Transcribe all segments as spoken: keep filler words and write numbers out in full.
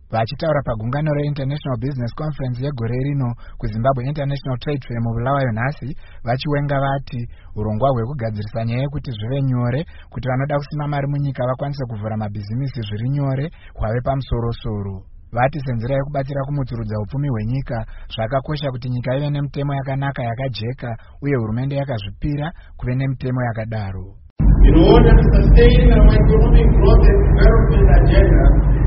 Vachitaura pagungano reInternational Business Conference yegore rino kuZimbabwe International Trade Fair mubulawayo nhasi, vachiwenga vati urongwa hwekugadzirisa nyaya yekuti zvive nyore kuti vanoda kusima mari munyika vakwanise kuvhura mabhizimisi zviri nyore hwave pamusoro-soro. Vati senzira yekubatsira kumutsurudza upfumi hwenyika, zvakakosha kuti nyika ive nemitemo yakanaka yakajeka uye hurumende yakazvipira kuve nemitemo yakadaro. In order to sustain our economic growth and development agenda,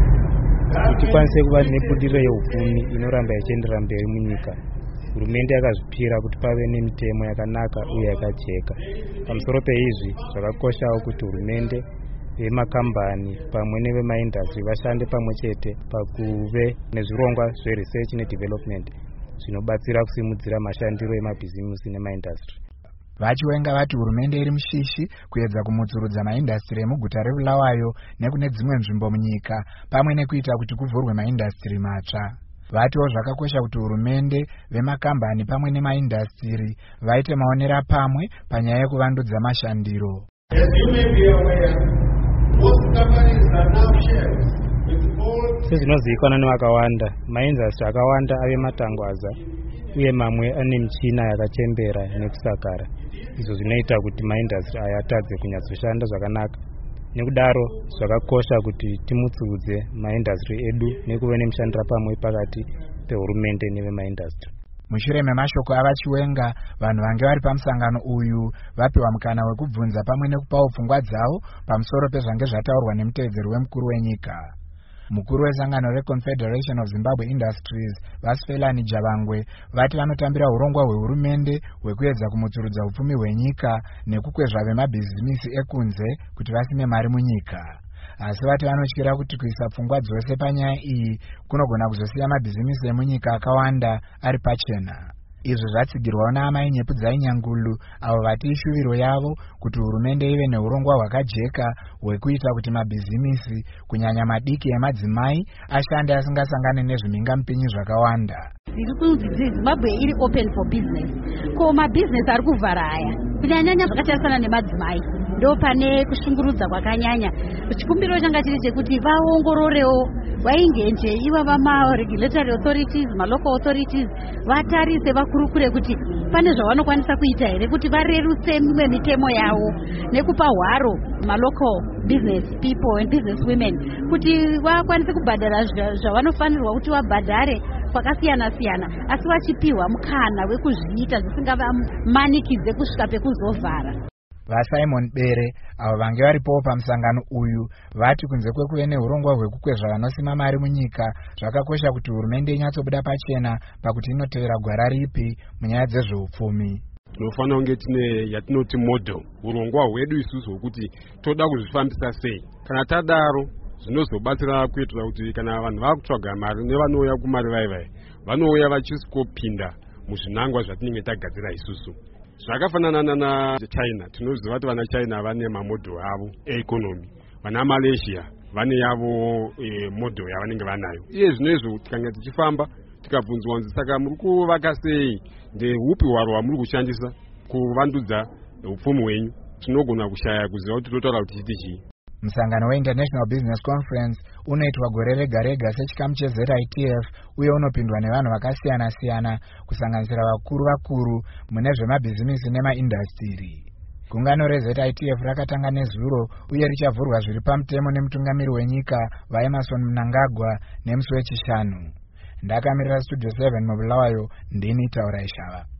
kuti tikwanise kuva nebudiriro yeupfumi inoramba ichienderera mberi munyika, hurumende yakazvipira kuti pave nemitemo yakanaka uye yakajeka. Pamusoro peizvi, zvakakoshawo kuti hurumende, vemakambani pamwe nevemaindastry vashande pamwe chete pakuve nezvirongwa zveresearch nedevelopment zvinobatsira kusimudzira mashandiro emabhizimisi nemaindastry. Vachiwenga vati hurumende iri mushishi kuedza kumutsurudza maindastry emuguta reBulawayo nekune dzimwe nzvimbo munyika, pamwe nekuita kuti kuvhurwe maindastry matsva. Vatiwo zvakakosha kuti hurumende, vemakambani pamwe nemaindastry vaite maonera pamwe panyaya yekuvandudza mashandiro. As you may be aware, most companies are now shared with all... Sezvinozivikanwa nevakawanda, maindastry akawanda ave matangwaza uye mamwe ane michina yakachembera nekusakara. Izvo zvinoita kuti maindastry aya atadze kunyatsoshanda zvakanaka. Nekudaro zvakakosha kuti timutsurudze maindastry edu nekuve nemushandira pamwe pakati pehurumende nevemaindastry. Mushure memashoko avachiwenga, vanhu vange vari pamusangano uyu vapiwa mukana wekubvunza pamwe nekupawo pfungwa dzavo pamusoro pezvange zvataurwa nemutevedzeri wemukuru wenyika. Mukuru wesangano reConfederation of Zimbabwe Industries, Vasfelani Javangwe, vati vanotambira urongwa hwehurumende hwekuedza kumutsurudza upfumi hwenyika nekukwezva vemabhizimisi ekunze kuti vasime mari munyika. Asi vati vanotyira kuti kuisa pfungwa dzose panyaya iyi kunogona kuzosiya mabhizimisi emunyika akawanda ari pachena. Izvi zvatsigirwawo naamai Nyepfudzai Nyangulu, avo vati ishuviro yavo kuti hurumende ive neurongwa hwakajeka hwekuita kuti mabhizimisi, kunyanya madiki emadzimai, ashande asingasangane nezvimingamupinyi zvakawanda. Ziri kunzi Zimbabwe iri open for business. Ko mabusiness ari kuvhara aya, kunyanya zvakatarisana nemadzimai, ndo pane kushungurudza kwakanyanya. Chikumbiro changa chiri chekuti vaongororewo vaingenje iva vama regulatory authorities, ma local authorities, vatarise vakurukure kuti pane zvavanokwanisa kuita here kuti varerutse mimwe mitemo yavo nekupa hwaro ma local business people and business women kuti vakwanise kubhadhara zvavanofanirwa kuti vabhadhare kwakasiyana siyana, asi vachipiwa mukana wekuzviita zvisingavamanikidze kusvika pekuzovhara. VaSimon Bere, avo vange varipowo pamusangano uyu, vati kunze kwekuve neurongwa hwekukwezva vanosima mari munyika, zvakakosha kuti hurumende inyatsobuda pachena pakuti inotevera gwara ripi munyaya dzezveupfumi. Tinofanira kunge tine yatinoti model, urongwa hwedu isusu hwekuti toda kuzvifambisa sei. Kana tadaro zvinozobatsira kuitira kuti kana vanhu vakutsvaga mari nevanouya kumari vai vai, vanouya vachisvikopinda muzvinangwa zvatinenge tagadzira isusu. Zvakafanana na China, tinoziva kuti vana China vane mamodel avo economy, vana Malaysia vane yavo e, model yavanenge vanayo. Iye zvinezvo tikanga tichifamba tikabvunzwa kunzi saka muri kuvaka sei, ndehupi hwaro hwamuri kushandisa kuvandudza upfumi hwenyu, tinogona kushaya kuziva kuti totaura kuti chiti chii. Musangano weInternational Business Conference unoitwa gore rega rega sechikamu cheZ I T F uye unopindwa nevanhu vakasiyana siyana kusanganisira vakuru vakuru mune zvemabhizimisi nemaindastry. Gungano reZ I T F rakatanga nezuro uye richavhurwa zviri pamutemo nemutungamiri wenyika vaEmerson Mnangagwa nemusi wechishanu. Ndakamirira Studio seven mubulawayo, ndini Taura Ishava.